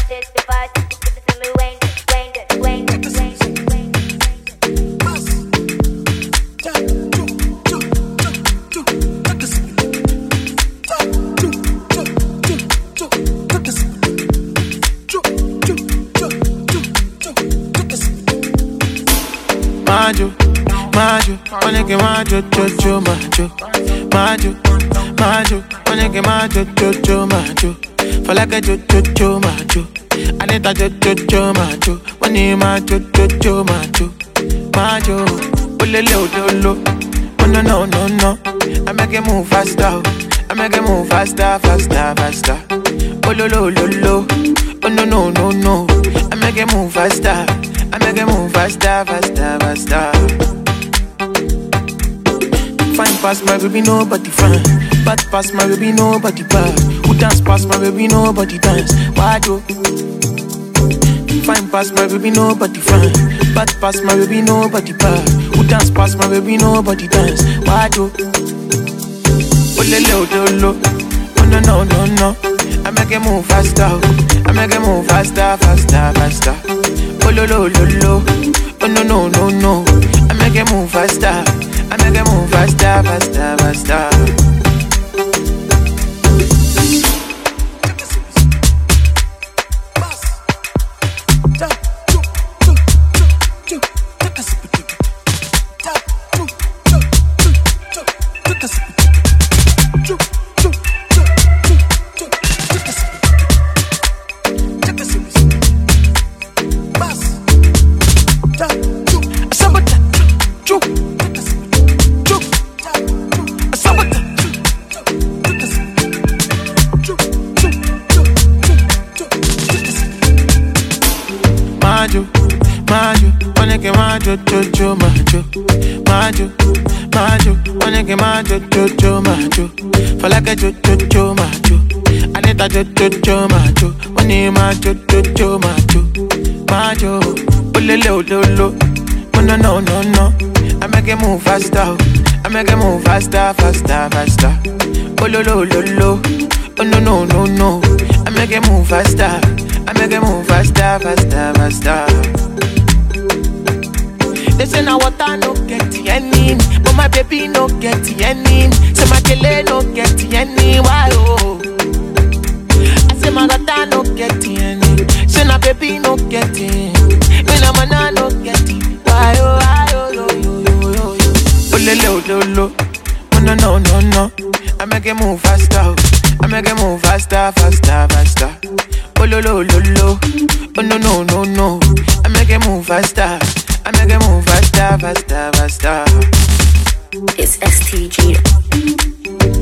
Majo, majo, onege majo, jojo, majo, majo, majo, onege majo, jojo, majo. For like a jojo, majo. Anita jojo, majo. Money majo, jojo, majo, majo. Olele ololo, oh no no no no. I make it move faster, I make it move faster, faster, faster. Ololo ololo, oh no no no no. I make it move faster. I make it move faster, faster, faster. Fine past my baby, nobody fine. Bad past my baby, nobody bad. Who dance past my baby, nobody dance. Why do? Fine past my baby, nobody fine. Bad past my baby, nobody bad. Who dance past my baby, nobody dance. Why do? Oh lele oh no no no no. I make it move faster. I make it move faster, faster, faster. Oh lo lo lo lo, oh no no no no. I make it move faster, I make it move faster, faster, faster. Majo, majo, onege majo, jojo, majo, majo, majo, onege majo, jojo, majo. For like a jojo, majo. Anita jojo, majo. Money majo, jojo, majo, majo. Olele ololo, oh no no no no. I make it move faster, I make it move faster, faster, faster. Ololo ololo, oh no no no no. I make it move faster. I make it move faster, faster, faster. They say now water no get any, but my baby no get any. Say my kele no get any, why oh? I say my water no get any. Say my baby no get any. Me na mana no get it, why oh? Why oh yo yo yo yo yo? Oh lele oh lolo, oh no no no no. I make it move faster, I make it move faster, faster, faster. Oh lo lo lo lo, oh no no no no. I make it move faster, I make it move faster, faster, faster. It's STG.